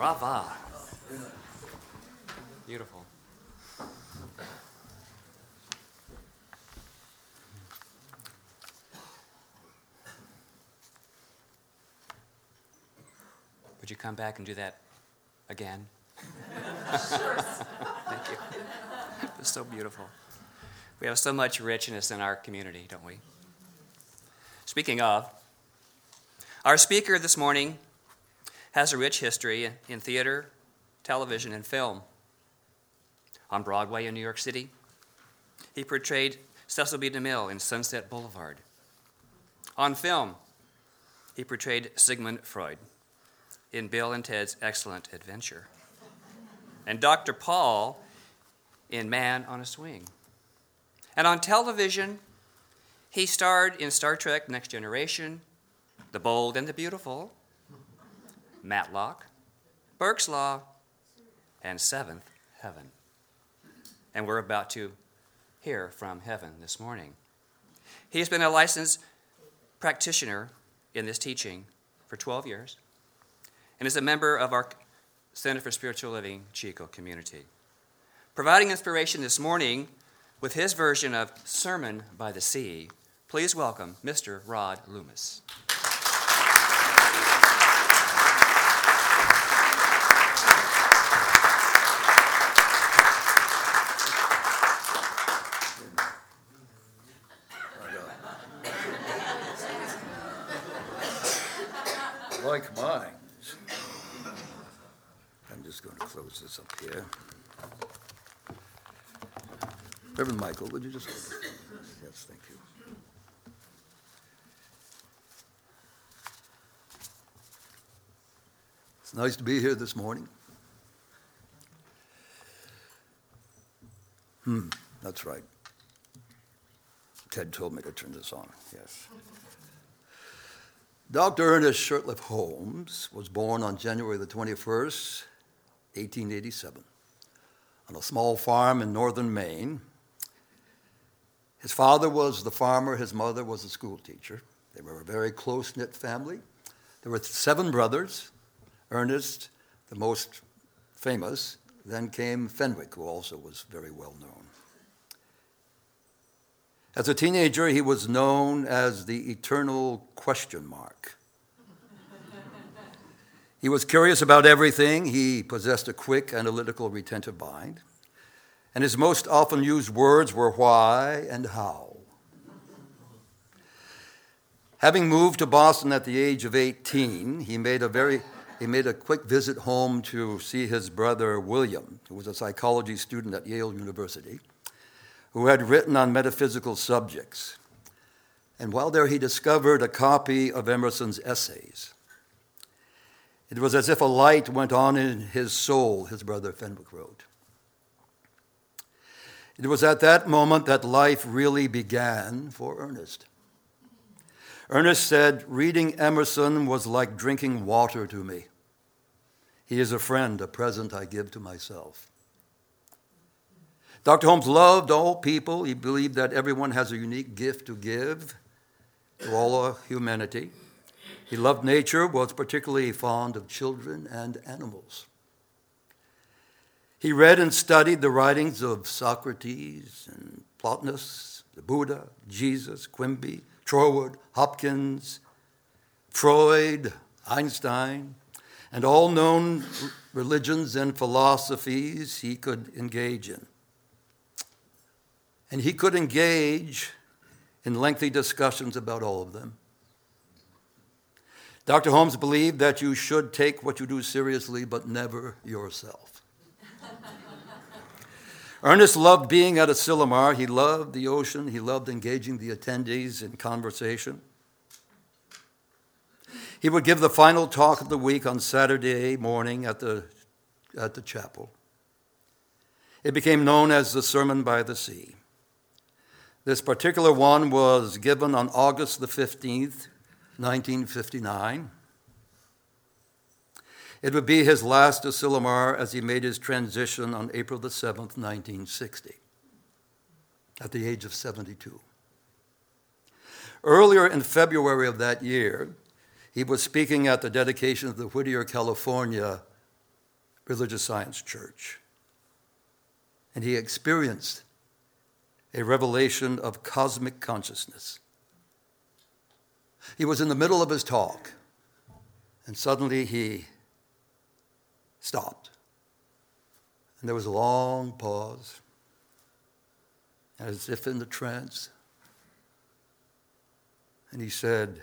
Brava. Beautiful. Would you come back and do that again? Sure. Thank you. It's so beautiful. We have so much richness in our community, don't we? Speaking of, our speaker this morning has a rich history in theater, television, and film. On Broadway in New York City, he portrayed Cecil B. DeMille in Sunset Boulevard. On film, he portrayed Sigmund Freud in Bill and Ted's Excellent Adventure, and Dr. Paul in Man on a Swing. And on television, he starred in Star Trek Next Generation, The Bold and the Beautiful, Matlock, Burke's Law, and Seventh Heaven. And we're about to hear from heaven this morning. He has been a licensed practitioner in this teaching for 12 years and is a member of our Center for Spiritual Living Chico community. Providing inspiration this morning with his version of Sermon by the Sea, please welcome Mr. Rod Loomis. Like mine. I'm just going to close this up here. Reverend Michael, would you just... Yes, thank you. It's nice to be here this morning. That's right. Ted told me to turn this on, yes. Dr. Ernest Shurtleff Holmes was born on January the 21st, 1887, on a small farm in northern Maine. His father was the farmer, his mother was a school teacher. They were a very close-knit family. There were 7 brothers. Ernest, the most famous, then came Fenwick, who also was very well known. As a teenager, he was known as the eternal question mark. He was curious about everything. He possessed a quick, analytical, retentive mind. And his most often used words were why and how. Having moved to Boston at the age of 18, he made a quick visit home to see his brother William, who was a psychology student at Yale University, who had written on metaphysical subjects. And while there, he discovered a copy of Emerson's essays. It was as if a light went on in his soul, his brother Fenwick wrote. It was at that moment that life really began for Ernest. Ernest said, reading Emerson was like drinking water to me. He is a friend, a present I give to myself. Dr. Holmes loved all people. He believed that everyone has a unique gift to give to all humanity. He loved nature, was particularly fond of children and animals. He read and studied the writings of Socrates and Plotinus, the Buddha, Jesus, Quimby, Troward, Hopkins, Freud, Einstein, and all known religions and philosophies he could engage in. And he could engage in lengthy discussions about all of them. Dr. Holmes believed that you should take what you do seriously, but never yourself. Ernest loved being at Asilomar. He loved the ocean. He loved engaging the attendees in conversation. He would give the final talk of the week on Saturday morning at the chapel. It became known as the Sermon by the Sea. This particular one was given on August the 15th, 1959. It would be his last Asilomar as he made his transition on April the 7th, 1960, at the age of 72. Earlier in February of that year, he was speaking at the dedication of the Whittier, California religious science church. And he experienced a revelation of cosmic consciousness. He was in the middle of his talk, and suddenly he stopped. And there was a long pause, as if in the trance. And he said,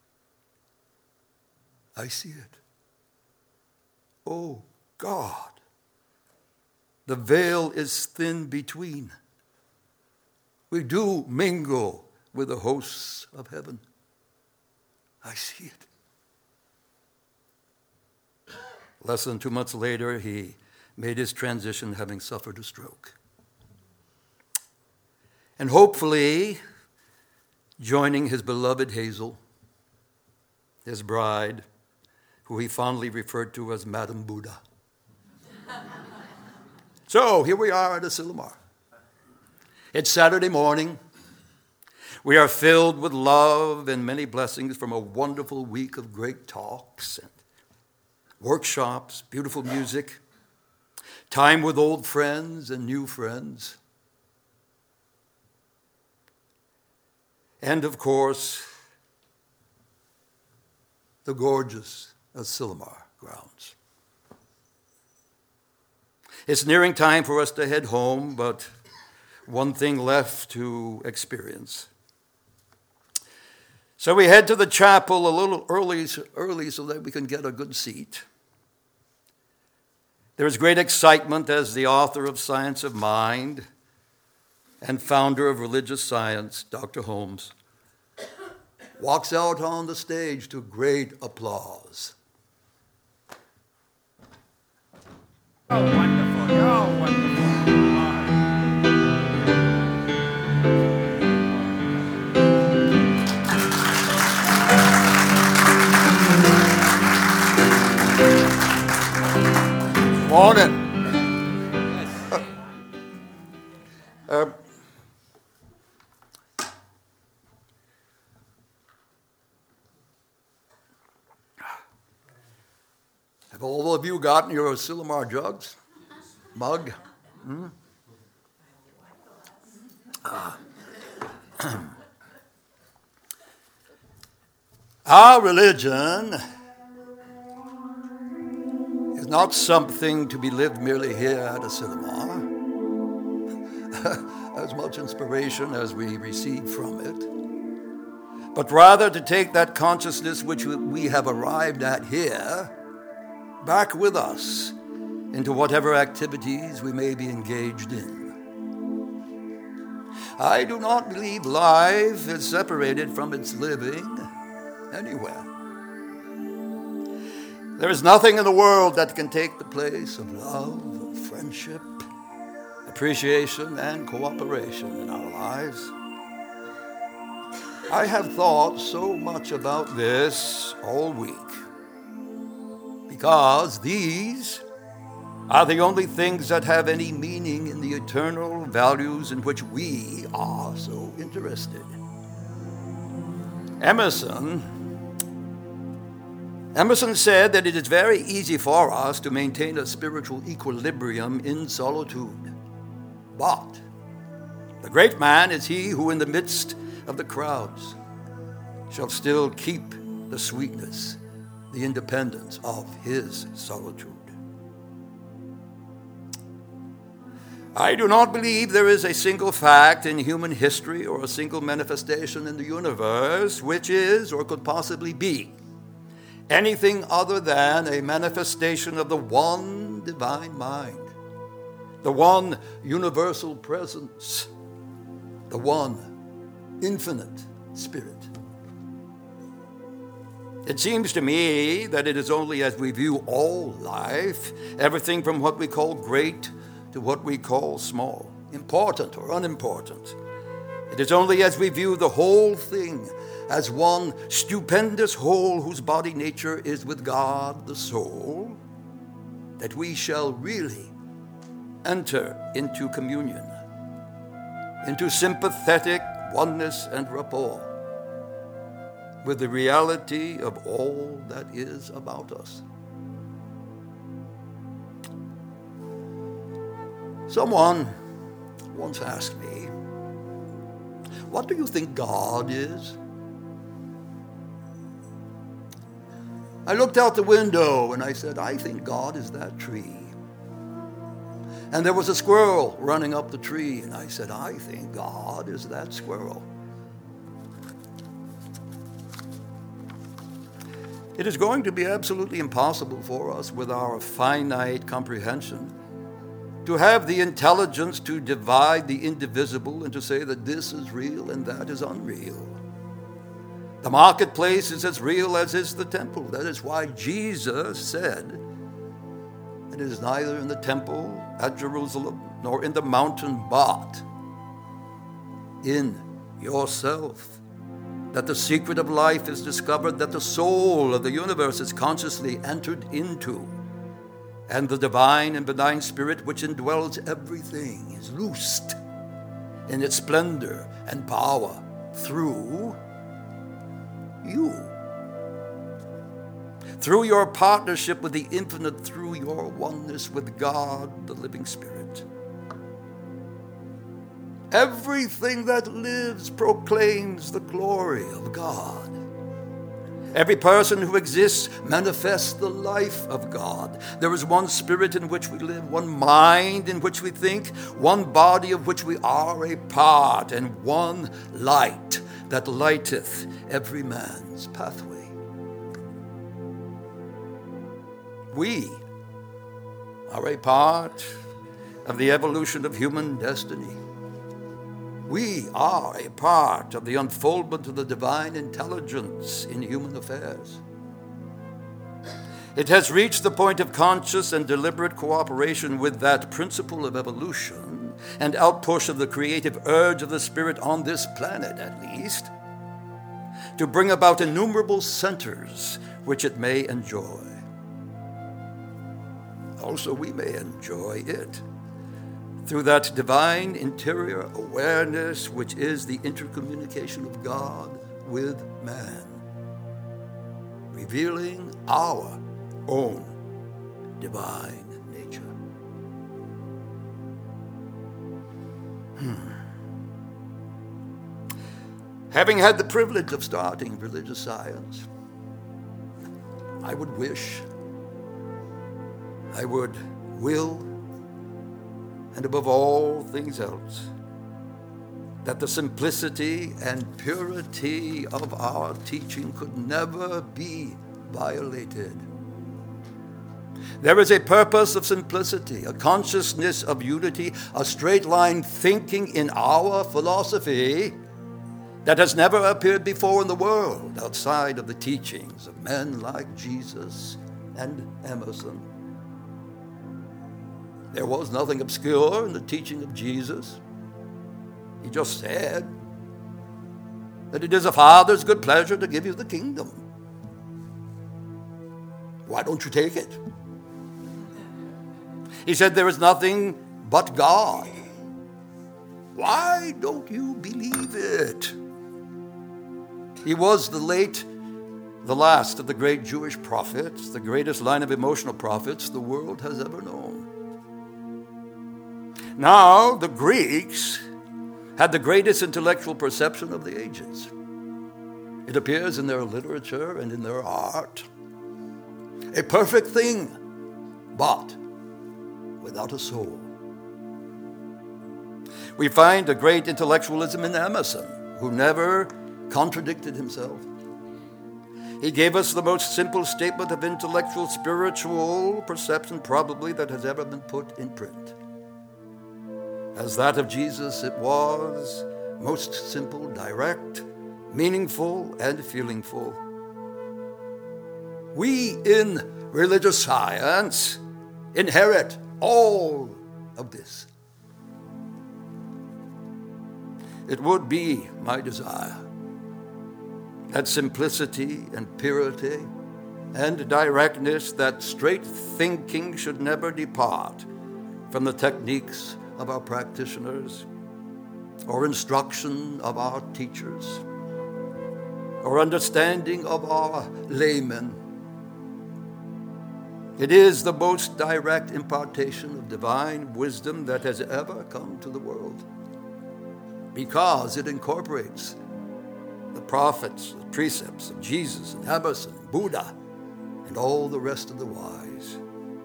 I see it. Oh, God, the veil is thin between. We do mingle with the hosts of heaven. I see it. Less than 2 months later, he made his transition, having suffered a stroke. And hopefully, joining his beloved Hazel, his bride, who he fondly referred to as Madam Buddha. So here we are at Asilomar. It's Saturday morning. We are filled with love and many blessings from a wonderful week of great talks and workshops, beautiful music, time with old friends and new friends. And of course, the gorgeous Asilomar grounds. It's nearing time for us to head home, but one thing left to experience. So we head to the chapel a little early so that we can get a good seat. There is great excitement as the author of Science of Mind and founder of Religious Science, Dr. Holmes, walks out on the stage to great applause. Oh, wonderful. Oh, wonderful. Morning. Have all of you gotten your Asilomar jugs? Mug? Our religion is not something to be lived merely here at Asilomar. As much inspiration as we receive from it, but rather to take that consciousness which we have arrived at here back with us into whatever activities we may be engaged in. I do not believe life is separated from its living anywhere. There is nothing in the world that can take the place of love, of friendship, appreciation, and cooperation in our lives. I have thought so much about this all week because these are the only things that have any meaning in the eternal values in which we are so interested. Emerson said that it is very easy for us to maintain a spiritual equilibrium in solitude. But the great man is he who in the midst of the crowds shall still keep the sweetness, the independence of his solitude. I do not believe there is a single fact in human history or a single manifestation in the universe which is or could possibly be anything other than a manifestation of the one divine mind, the one universal presence, the one infinite spirit. It seems to me that it is only as we view all life, everything from what we call great to what we call small, important or unimportant. It is only as we view the whole thing as one stupendous whole whose body nature is with God the soul that we shall really enter into communion, into sympathetic oneness and rapport with the reality of all that is about us. Someone once asked me, "What do you think God is?" I looked out the window and I said, "I think God is that tree." And there was a squirrel running up the tree, and I said, "I think God is that squirrel." It is going to be absolutely impossible for us with our finite comprehension to have the intelligence to divide the indivisible and to say that this is real and that is unreal. The marketplace is as real as is the temple. That is why Jesus said, "It is neither in the temple at Jerusalem nor in the mountain, but in yourself, that the secret of life is discovered, that the soul of the universe is consciously entered into, and the divine and benign spirit which indwells everything is loosed in its splendor and power through you. Through your partnership with the infinite, through your oneness with God, the living Spirit. Everything that lives proclaims the glory of God. Every person who exists manifests the life of God. There is one spirit in which we live, one mind in which we think, one body of which we are a part, and one light that lighteth every man's pathway. We are a part of the evolution of human destiny. We are a part of the unfoldment of the divine intelligence in human affairs. It has reached the point of conscious and deliberate cooperation with that principle of evolution and outpush of the creative urge of the Spirit on this planet, at least, to bring about innumerable centers which it may enjoy. Also, we may enjoy it through that divine interior awareness which is the intercommunication of God with man, revealing our own divine nature. Having had the privilege of starting religious science, I would wish, I would will, and above all things else, that the simplicity and purity of our teaching could never be violated. There is a purpose of simplicity, a consciousness of unity, a straight line thinking in our philosophy that has never appeared before in the world outside of the teachings of men like Jesus and Emerson. There was nothing obscure in the teaching of Jesus. He just said that it is a Father's good pleasure to give you the kingdom. Why don't you take it? He said there is nothing but God. Why don't you believe it? He was the last of the great Jewish prophets, the greatest line of emotional prophets the world has ever known. Now, the Greeks had the greatest intellectual perception of the ages. It appears in their literature and in their art. A perfect thing, but without a soul. We find a great intellectualism in Emerson, who never contradicted himself. He gave us the most simple statement of intellectual, spiritual perception probably that has ever been put in print. As that of Jesus, it was most simple, direct, meaningful, and feelingful. We in religious science inherit all of this. It would be my desire that simplicity and purity and directness, that straight thinking should never depart from the techniques of our practitioners, or instruction of our teachers, or understanding of our laymen. It is the most direct impartation of divine wisdom that has ever come to the world, because it incorporates the prophets, the precepts of Jesus and Emerson, Buddha, and all the rest of the wise.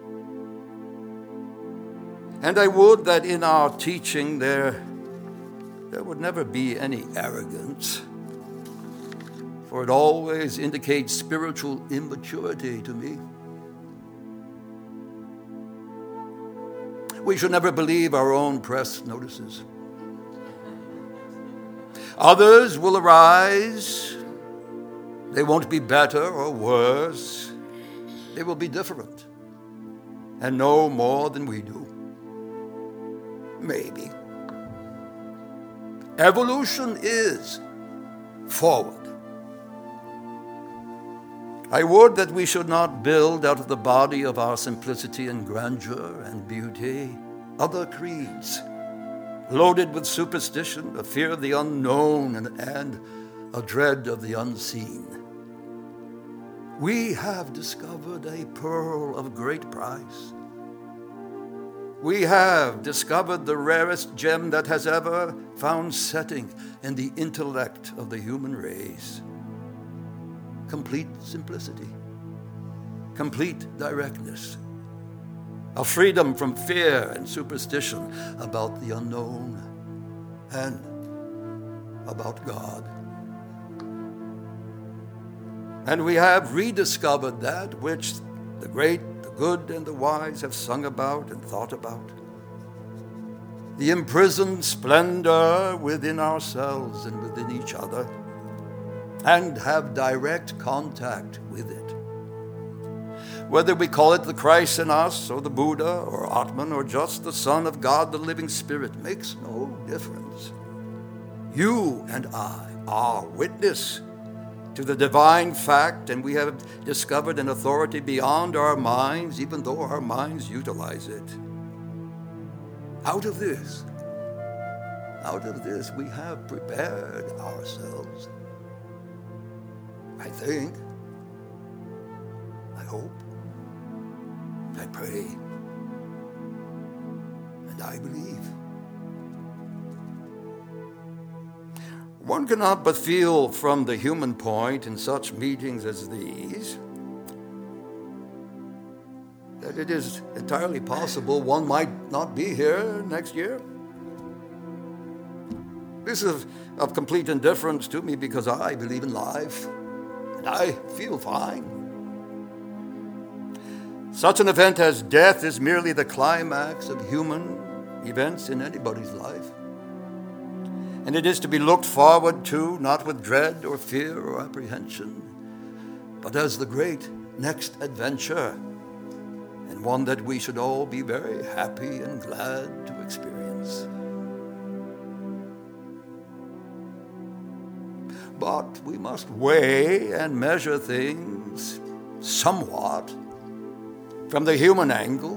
And I would that in our teaching there would never be any arrogance, for it always indicates spiritual immaturity to me. We should never believe our own press notices. Others will arise. They won't be better or worse. They will be different and know more than we do. Maybe. Evolution is forward. I would that we should not build out of the body of our simplicity and grandeur and beauty other creeds, loaded with superstition, a fear of the unknown, and a dread of the unseen. We have discovered a pearl of great price. We have discovered the rarest gem that has ever found setting in the intellect of the human race. Complete simplicity, complete directness, a freedom from fear and superstition about the unknown and about God. And we have rediscovered that which the great, the good, and the wise have sung about and thought about. The imprisoned splendor within ourselves and within each other, and have direct contact with it. Whether we call it the Christ in us, or the Buddha, or Atman, or just the Son of God, the living Spirit, makes no difference. You and I are witness to the divine fact, and we have discovered an authority beyond our minds, even though our minds utilize it. Out of this, we have prepared ourselves. I think, I hope, I pray, and I believe. One cannot but feel from the human point in such meetings as these that it is entirely possible one might not be here next year. This is of complete indifference to me because I believe in life. I feel fine. Such an event as death is merely the climax of human events in anybody's life. And it is to be looked forward to, not with dread or fear or apprehension, but as the great next adventure, and one that we should all be very happy and glad to experience. But we must weigh and measure things somewhat from the human angle.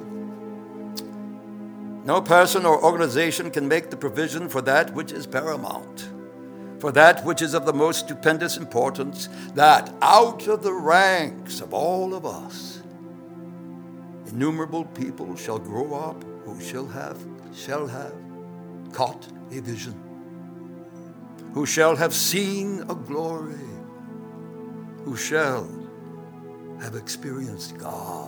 No person or organization can make the provision for that which is paramount, for that which is of the most stupendous importance, that out of the ranks of all of us, innumerable people shall grow up who shall have caught a vision, who shall have seen a glory, who shall have experienced God.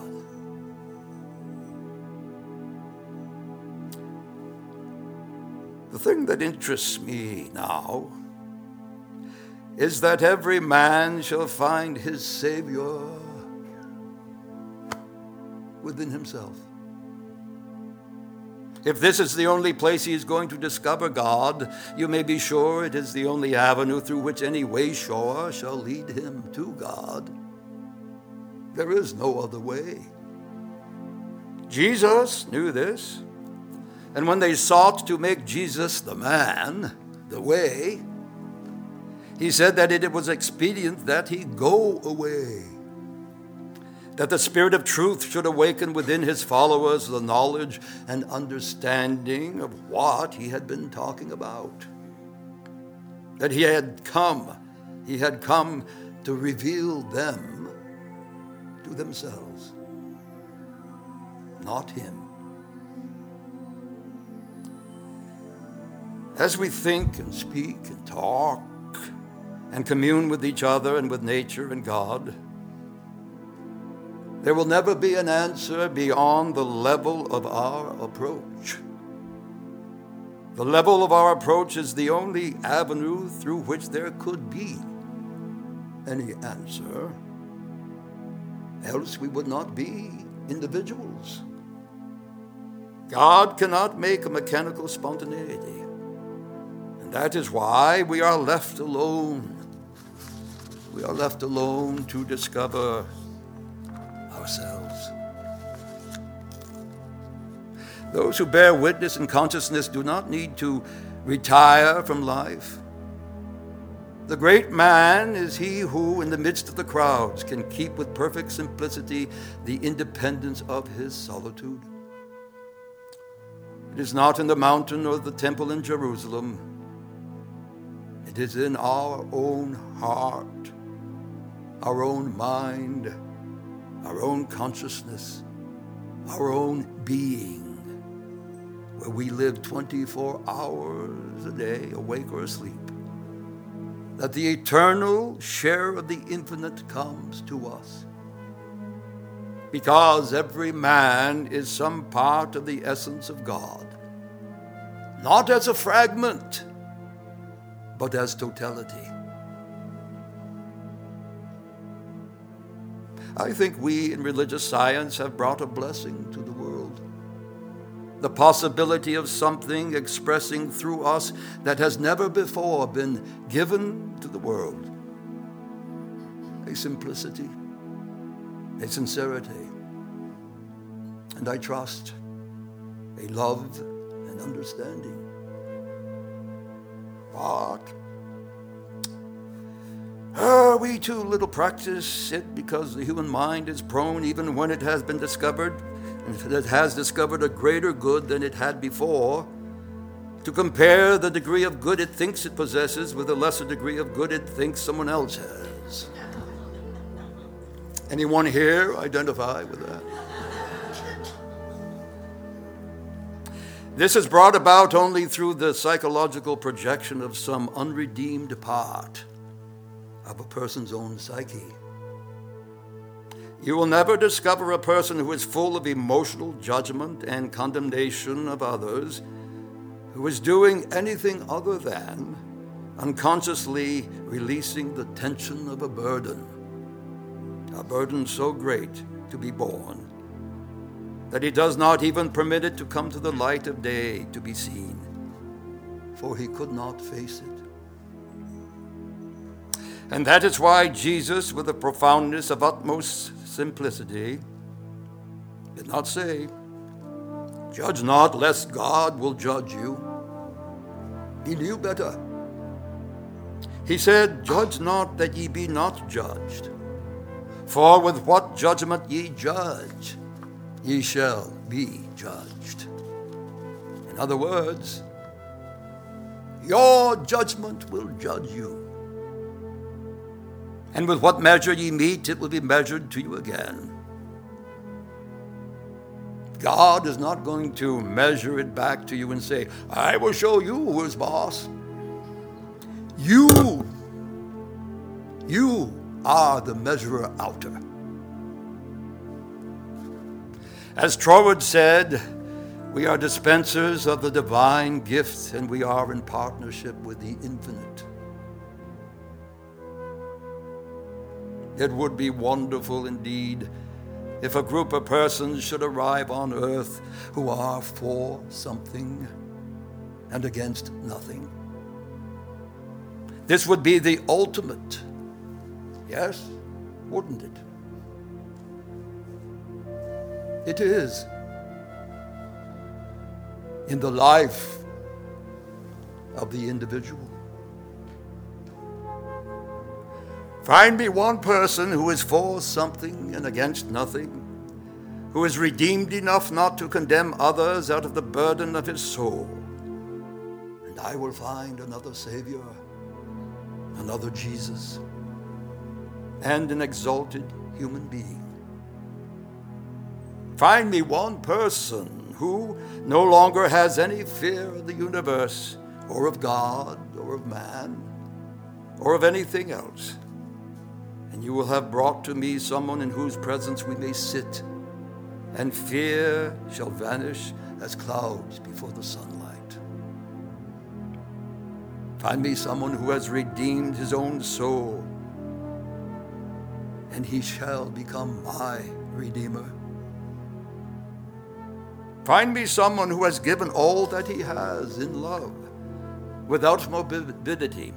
The thing that interests me now is that every man shall find his Savior within himself. If this is the only place he is going to discover God, you may be sure it is the only avenue through which any wayshower shall lead him to God. There is no other way. Jesus knew this, and when they sought to make Jesus the man, the way, he said that it was expedient that he go away, that the Spirit of truth should awaken within his followers the knowledge and understanding of what he had been talking about. That he had come to reveal them to themselves. not him. As we think and speak and talk and commune with each other and with nature and God, there will never be an answer beyond the level of our approach. The level of our approach is the only avenue through which there could be any answer. Else we would not be individuals. God cannot make a mechanical spontaneity. And that is why we are left alone. We are left alone to discover ourselves. Those who bear witness in consciousness do not need to retire from life. The great man is he who, in the midst of the crowds, can keep with perfect simplicity the independence of his solitude. It is not in the mountain or the temple in Jerusalem. It is in our own heart, our own mind, our own consciousness, our own being, where we live 24 hours a day, awake or asleep, that the eternal share of the infinite comes to us. Because every man is some part of the essence of God, not as a fragment, but as totality. I think we in religious science have brought a blessing to the world. The possibility of something expressing through us that has never before been given to the world. A simplicity, a sincerity, and I trust a love and understanding. But we too little practice it because the human mind is prone, even when it has been discovered, and it has discovered a greater good than it had before, to compare the degree of good it thinks it possesses with a lesser degree of good it thinks someone else has. Anyone here identify with that? This is brought about only through the psychological projection of some unredeemed part of a person's own psyche. You will never discover a person who is full of emotional judgment and condemnation of others, who is doing anything other than unconsciously releasing the tension of a burden so great to be borne, that he does not even permit it to come to the light of day to be seen, for he could not face it. And that is why Jesus, with a profoundness of utmost simplicity, did not say, "Judge not, lest God will judge you." He knew better. He said, "Judge not, that ye be not judged. For with what judgment ye judge, ye shall be judged." In other words, your judgment will judge you. And with what measure ye meet, it will be measured to you again. God is not going to measure it back to you and say, "I will show you who is boss." You are the measurer outer. As Troward said, we are dispensers of the divine gift, and we are in partnership with the infinite. It would be wonderful indeed if a group of persons should arrive on earth who are for something and against nothing. This would be the ultimate. Yes, wouldn't it? It is. In the life of the individual. Find me one person who is for something and against nothing, who is redeemed enough not to condemn others out of the burden of his soul, and I will find another Savior, another Jesus, and an exalted human being. Find me one person who no longer has any fear of the universe or of God or of man or of anything else. And you will have brought to me someone in whose presence we may sit, and fear shall vanish as clouds before the sunlight. Find me someone who has redeemed his own soul, and he shall become my Redeemer. Find me someone who has given all that he has in love, without morbidity,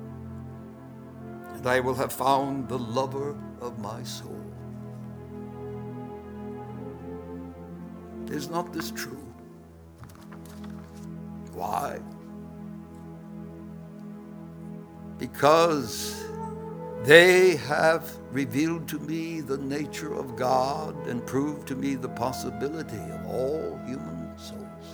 and I will have found the lover of my soul. Is not this true? Why? Because they have revealed to me the nature of God and proved to me the possibility of all human souls.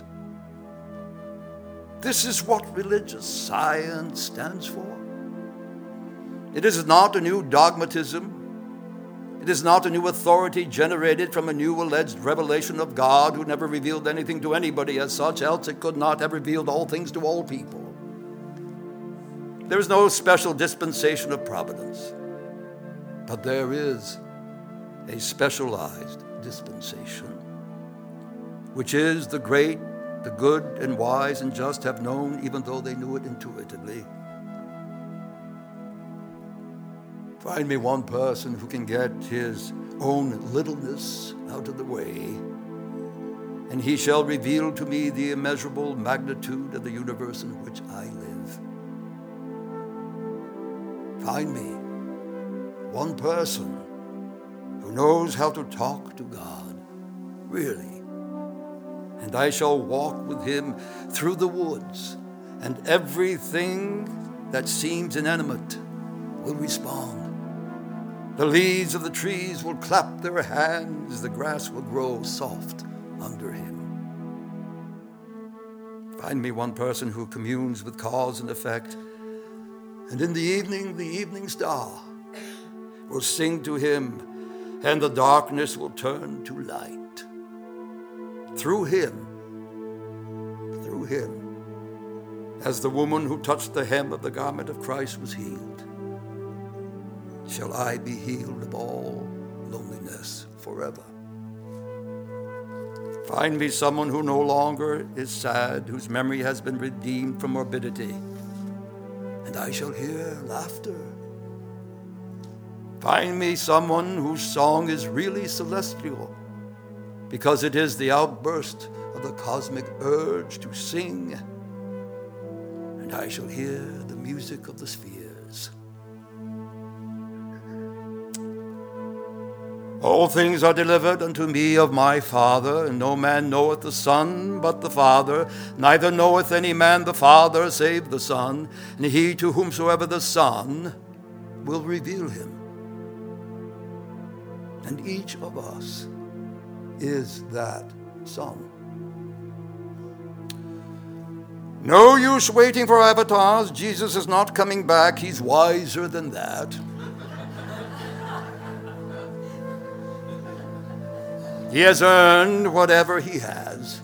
This is what religious science stands for. It is not a new dogmatism. It is not a new authority generated from a new alleged revelation of God who never revealed anything to anybody as such, else it could not have revealed all things to all people. There is no special dispensation of providence, but there is a specialized dispensation, which is the great, the good, and wise, and just have known, even though they knew it intuitively. Find me one person who can get his own littleness out of the way, and he shall reveal to me the immeasurable magnitude of the universe in which I live. Find me one person who knows how to talk to God, really, and I shall walk with him through the woods, and everything that seems inanimate will respond. The leaves of the trees will clap their hands, the grass will grow soft under him. Find me one person who communes with cause and effect, and in the evening star will sing to him, and the darkness will turn to light. Through him, as the woman who touched the hem of the garment of Christ was healed, shall I be healed of all loneliness forever. Find me someone who no longer is sad, whose memory has been redeemed from morbidity, and I shall hear laughter. Find me someone whose song is really celestial, because it is the outburst of the cosmic urge to sing, and I shall hear the music of the spheres. All things are delivered unto me of my Father, and no man knoweth the Son but the Father, neither knoweth any man the Father save the Son, and he to whomsoever the Son will reveal him. And each of us is that Son. No use waiting for avatars. Jesus is not coming back. He's wiser than that. He has earned whatever he has.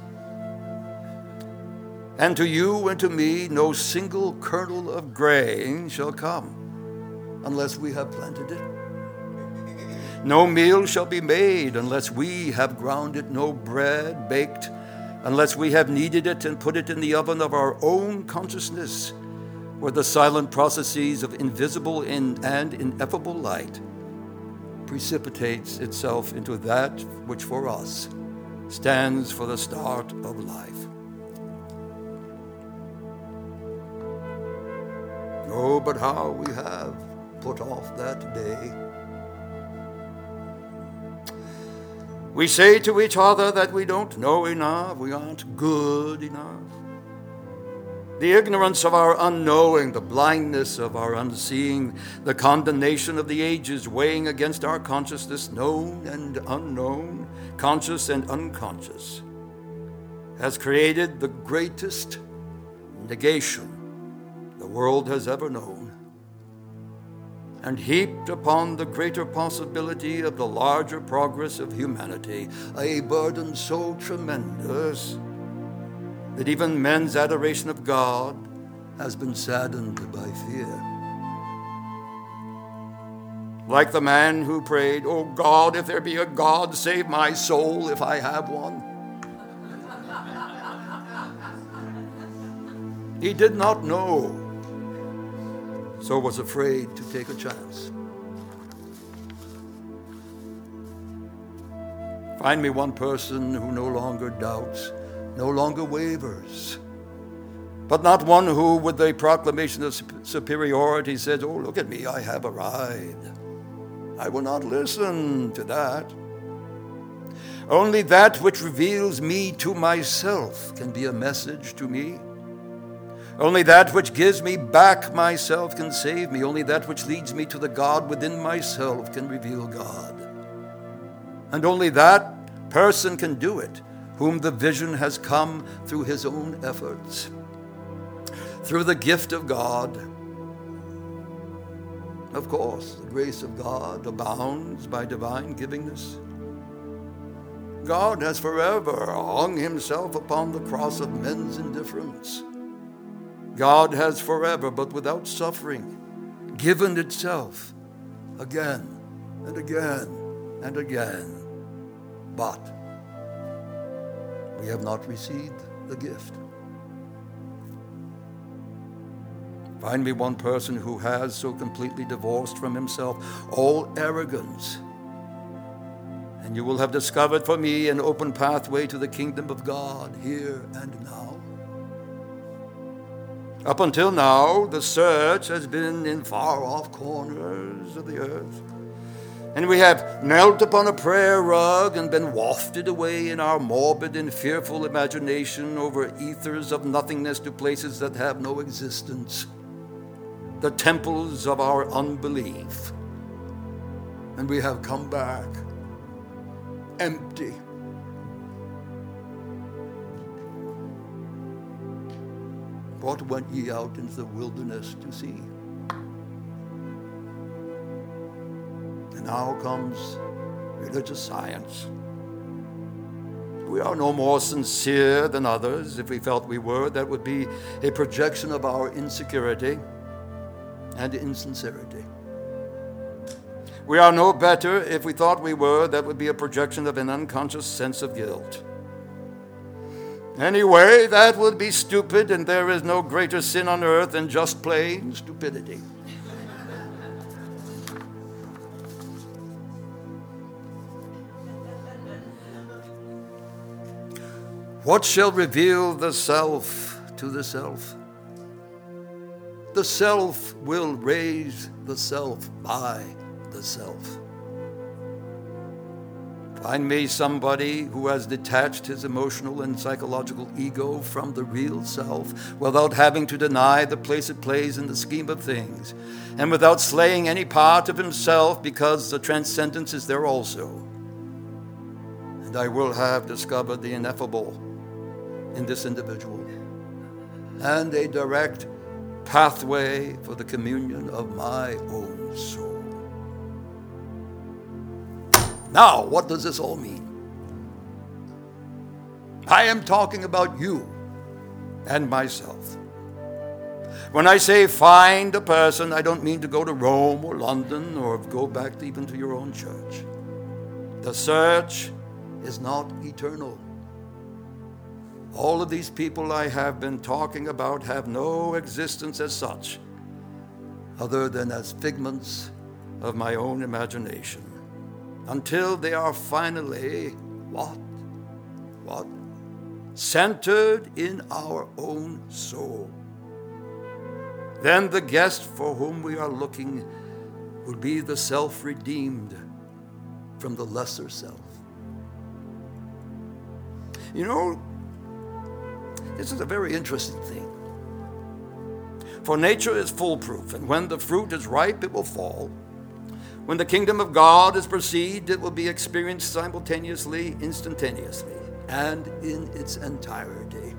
And to you and to me, no single kernel of grain shall come unless we have planted it. No meal shall be made unless we have ground it, no bread baked unless we have kneaded it and put it in the oven of our own consciousness, where the silent processes of invisible and ineffable light precipitates itself into that which for us stands for the start of life. Oh, but how we have put off that day. We say to each other that we don't know enough, we aren't good enough. The ignorance of our unknowing, the blindness of our unseeing, the condemnation of the ages weighing against our consciousness, known and unknown, conscious and unconscious, has created the greatest negation the world has ever known. and heaped upon the greater possibility of the larger progress of humanity a burden so tremendous that even men's adoration of God has been saddened by fear. Like the man who prayed, "Oh God, if there be a God, save my soul if I have one." He did not know, so was afraid to take a chance. Find me one person who no longer doubts, no longer wavers, but not one who, with the proclamation of superiority, says, "Oh, look at me, I have arrived." I will not listen to that. Only that which reveals me to myself can be a message to me. Only that which gives me back myself can save me. Only that which leads me to the God within myself can reveal God. And only that person can do it whom the vision has come through his own efforts, through the gift of God. Of course, the grace of God abounds by divine givingness. God has forever hung himself upon the cross of men's indifference. God has forever, but without suffering, given itself again and again and again. But we have not received the gift. Find me one person who has so completely divorced from himself all arrogance, and you will have discovered for me an open pathway to the kingdom of God here and now. Up until now, the search has been in far-off corners of the earth, and we have knelt upon a prayer rug and been wafted away in our morbid and fearful imagination over ethers of nothingness to places that have no existence, the temples of our unbelief. And we have come back empty. What went ye out into the wilderness to see? And now comes religious science. We are no more sincere than others. If we felt we were, that would be a projection of our insecurity and insincerity. We are no better if we thought we were. That would be a projection of an unconscious sense of guilt. Anyway, that would be stupid, and there is no greater sin on earth than just plain stupidity. What shall reveal the self to the self? The self will raise the self by the self. Find me somebody who has detached his emotional and psychological ego from the real self without having to deny the place it plays in the scheme of things, and without slaying any part of himself because the transcendence is there also. And I will have discovered the ineffable in this individual and a direct pathway for the communion of my own soul. Now, what does this all mean? I am talking about you and myself. When I say find a person, I don't mean to go to Rome or London or go back even to your own church. The search is not eternal. All of these people I have been talking about have no existence as such, other than as figments of my own imagination, until they are finally, what? Centered in our own soul. Then the guest for whom we are looking will be the self-redeemed from the lesser self. You know, this is a very interesting thing. For nature is foolproof, and when the fruit is ripe, it will fall. When the kingdom of God is perceived, it will be experienced simultaneously, instantaneously, and in its entirety.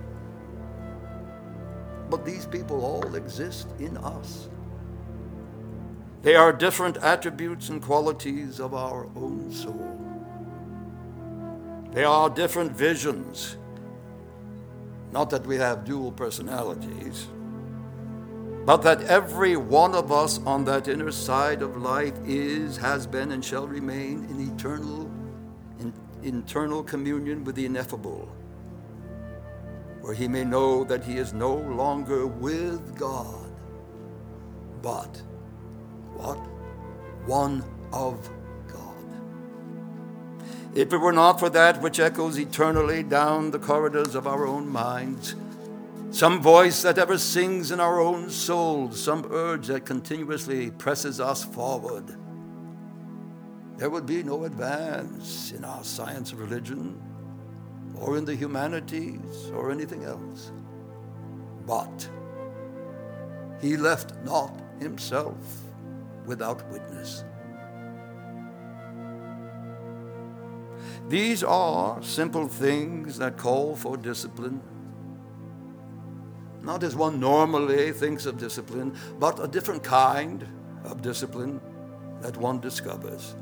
But these people all exist in us. They are different attributes and qualities of our own soul. They are different visions. Not that we have dual personalities, but that every one of us on that inner side of life is, has been, and shall remain in internal communion with the ineffable, where he may know that he is no longer with God, but what? One of God. If it were not for that which echoes eternally down the corridors of our own minds, some voice that ever sings in our own souls, some urge that continuously presses us forward, there would be no advance in our science of religion or in the humanities or anything else. But he left not himself without witness. These are simple things that call for discipline. Not as one normally thinks of discipline, but a different kind of discipline that one discovers.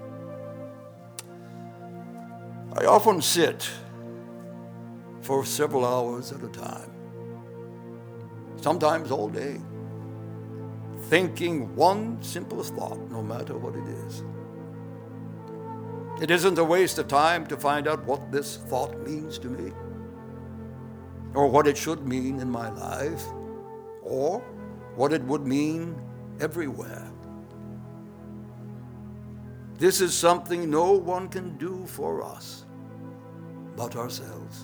I often sit for several hours at a time, sometimes all day, thinking one simple thought, no matter what it is. It isn't a waste of time to find out what this thought means to me, or what it should mean in my life, or what it would mean everywhere. This is something no one can do for us but ourselves.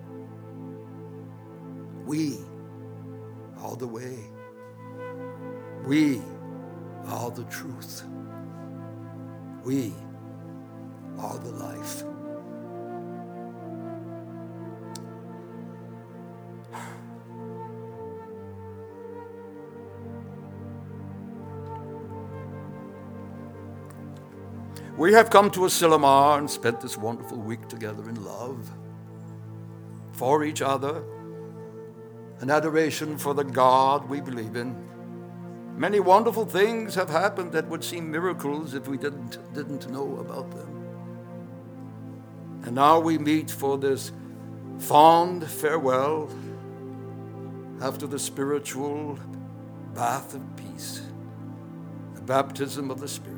We are the way. We are the truth. We are the life. We have come to Asilomar and spent this wonderful week together in love for each other, an adoration for the God we believe in. Many wonderful things have happened that would seem miracles if we didn't know about them. And now we meet for this fond farewell after the spiritual bath of peace, the baptism of the Spirit.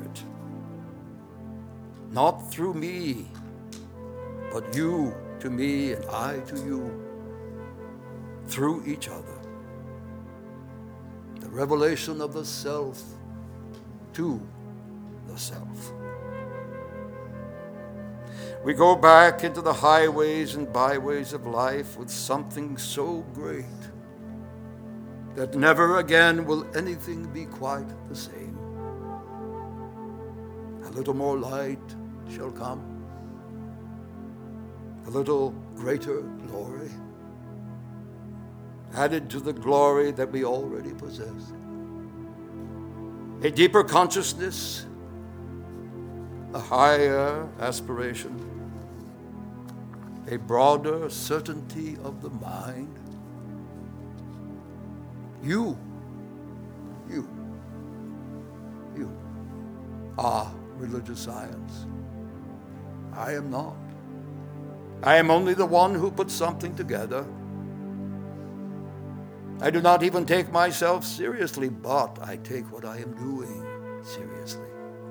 Not through me, but you to me and I to you, through each other. The revelation of the self to the self. We go back into the highways and byways of life with something so great that never again will anything be quite the same. A little more light shall come, a little greater glory, added to the glory that we already possess. A deeper consciousness, a higher aspiration, a broader certainty of the mind. You are religious science. I am not. I am only the one who puts something together. I do not even take myself seriously, but I take what I am doing seriously.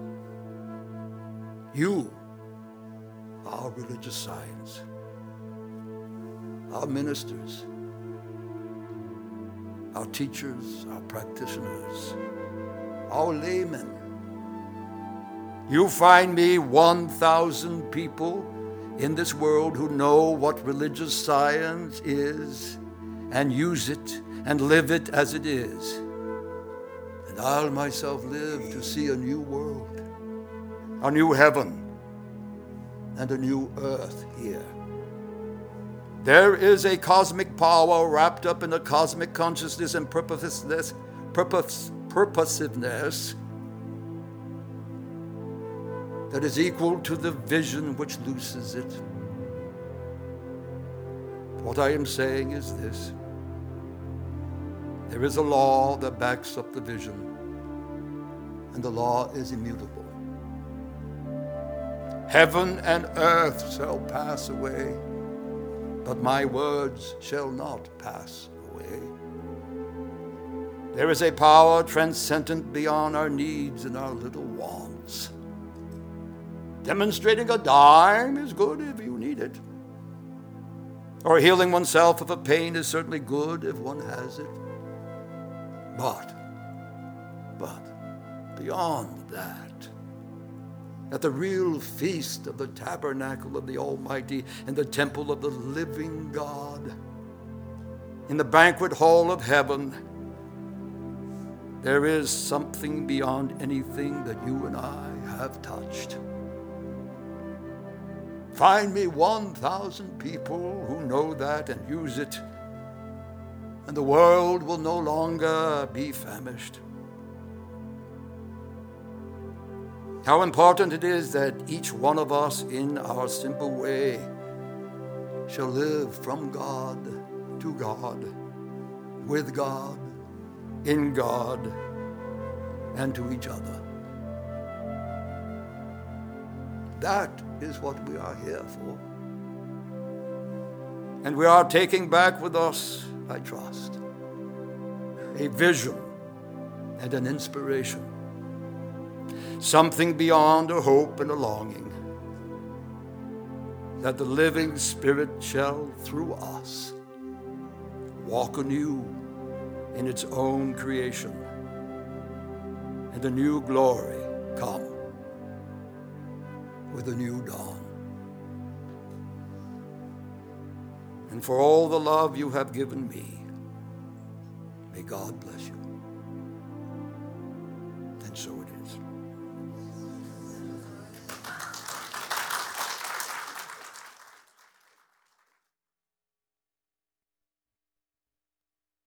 You are religious science. Our ministers, our teachers, our practitioners, our laymen. You find me 1,000 people in this world who know what religious science is and use it and live it as it is. And I'll myself live to see a new world, a new heaven, and a new earth here. There is a cosmic power wrapped up in a cosmic consciousness and purposiveness that is equal to the vision which looses it. What I am saying is this: there is a law that backs up the vision, and the law is immutable. Heaven and earth shall pass away, but my words shall not pass away. There is a power transcendent beyond our needs and our little wants. Demonstrating a dime is good if you need it. Or healing oneself of a pain is certainly good if one has it. But beyond that, at the real feast of the tabernacle of the Almighty in the temple of the living God, in the banquet hall of heaven, there is something beyond anything that you and I have touched. Find me 1,000 people who know that and use it, and the world will no longer be famished. How important it is that each one of us in our simple way shall live from God to God, with God, in God, and to each other. That is what we are here for. And we are taking back with us, I trust, a vision and an inspiration. Something beyond a hope and a longing, that the living Spirit shall, through us, walk anew in its own creation, and a new glory come with a new dawn. And for all the love you have given me, may God bless you.